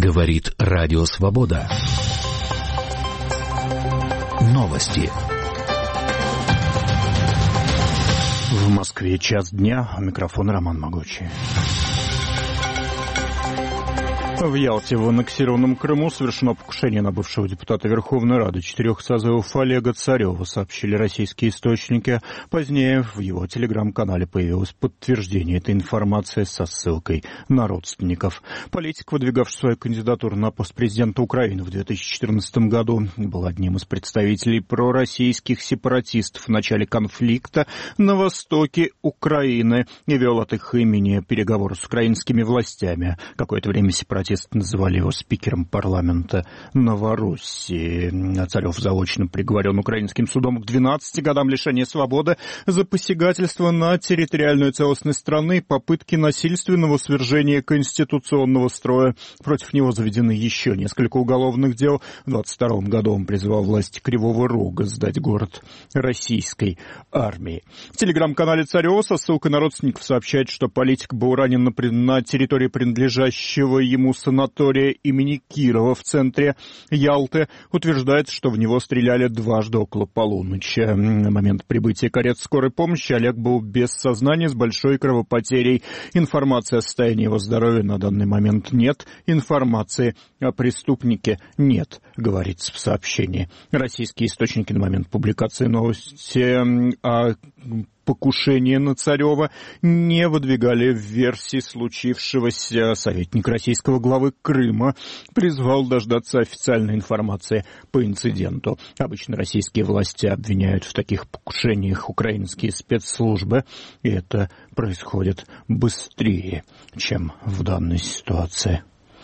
Говорит Радио Свобода. Новости. В Москве 1:00 дня. Микрофон Роман Могучий. В Ялте, в аннексированном Крыму, совершено покушение на бывшего депутата Верховной Рады 4 созывов Олега Царева, сообщили российские источники. Позднее в его телеграм-канале появилось подтверждение этой информации со ссылкой на родственников. Политик, выдвигавший свою кандидатуру на пост президента Украины в 2014 году, был одним из представителей пророссийских сепаратистов в начале конфликта на востоке Украины и вел от их имени переговоры с украинскими властями. Какое-то время сепаратисты называли его спикером парламента Новороссии. Царев заочно приговорен украинским судом к 12 годам лишения свободы за посягательство на территориальную целостность страны и попытки насильственного свержения конституционного строя. Против него заведены еще несколько уголовных дел. В 2022 году он призывал власти Кривого Рога сдать город российской армии. В телеграм-канале Царева со ссылкой на родственников сообщает, что политик был ранен на территории принадлежащего ему санатория имени Кирова в центре Ялты. Утверждается, что в него стреляли дважды около полуночи. На момент прибытия карет скорой помощи Олег был без сознания с большой кровопотерей. Информации о состоянии его здоровья на данный момент нет. Информации о преступнике нет, говорится в сообщении. Российские источники на момент публикации новости о покушение на Царева не выдвигали версии случившегося. Советник российского главы Крыма призвал дождаться официальной информации по инциденту. Обычно российские власти обвиняют в таких покушениях украинские спецслужбы, и это происходит быстрее, чем в данной ситуации.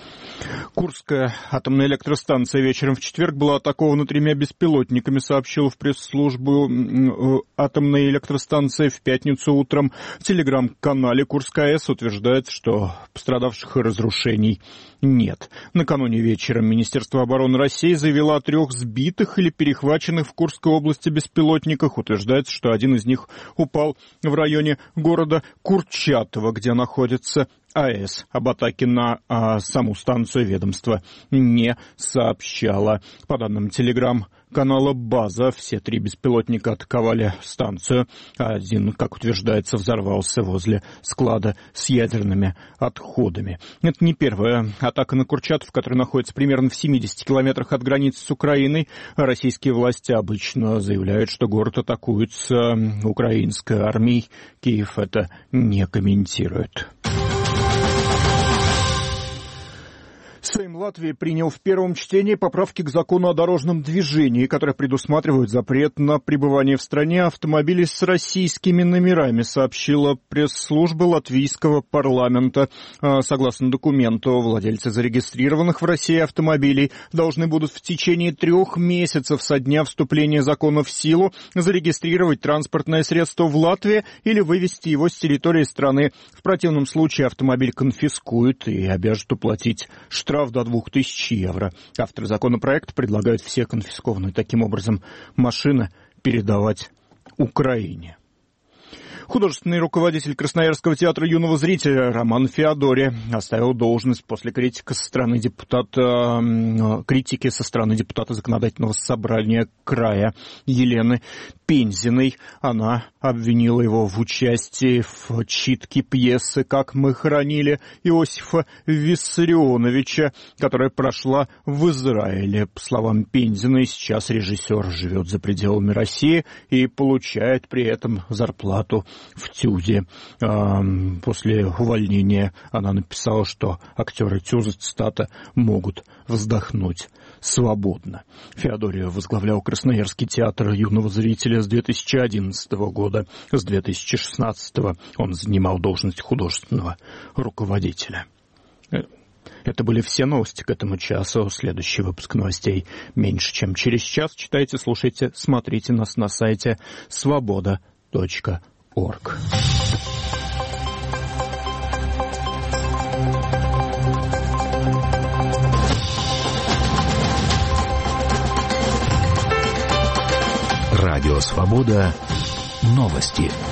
Курская атомная электростанция вечером в четверг была атакована 3 беспилотниками, сообщила в пресс-службу атомной электростанции в пятницу утром. В телеграм-канале Курская АЭС утверждает, что пострадавших и разрушений нет. Накануне вечером Министерство обороны России заявило о 3 сбитых или перехваченных в Курской области беспилотниках. Утверждается, что один из них упал в районе города Курчатово, где находится АЭС. Об атаке на саму станцию ведомство не сообщало. По данным телеграм-канала «База», все 3 беспилотника атаковали станцию. Один, как утверждается, взорвался возле склада с ядерными отходами. Это не первая атака на Курчатов, который находится примерно в 70 километрах от границы с Украиной. Российские власти обычно заявляют, что город атакуется украинской армией. Киев это не комментирует. Сейм Латвии принял в первом чтении поправки к закону о дорожном движении, которые предусматривают запрет на пребывание в стране автомобилей с российскими номерами, сообщила пресс-служба латвийского парламента. Согласно документу, владельцы зарегистрированных в России автомобилей должны будут в течение 3 месяцев со дня вступления закона в силу зарегистрировать транспортное средство в Латвии или вывезти его с территории страны. В противном случае автомобиль конфискуют и обяжут уплатить штраф до 2000 евро. Авторы законопроекта предлагают все конфискованные таким образом машины передавать Украине. Художественный руководитель Красноярского театра юного зрителя Роман Феодори оставил должность после критики со стороны депутата Законодательного собрания края Елены Пензиной. Она обвинила его в участии в читке пьесы «Как мы хоронили Иосифа Виссарионовича», которая прошла в Израиле. По словам Пензиной, сейчас режиссер живет за пределами России и получает при этом зарплату в ТЮЗе. После увольнения она написала, что актеры ТЮЗа, цитата, могут вздохнуть свободно. Феодори возглавлял Красноярский театр юного зрителя с 2011 года. С 2016 он занимал должность художественного руководителя. Это были все новости к этому часу. Следующий выпуск новостей меньше, чем через час. Читайте, слушайте, смотрите нас на сайте svoboda.org. Радио «Свобода». Новости.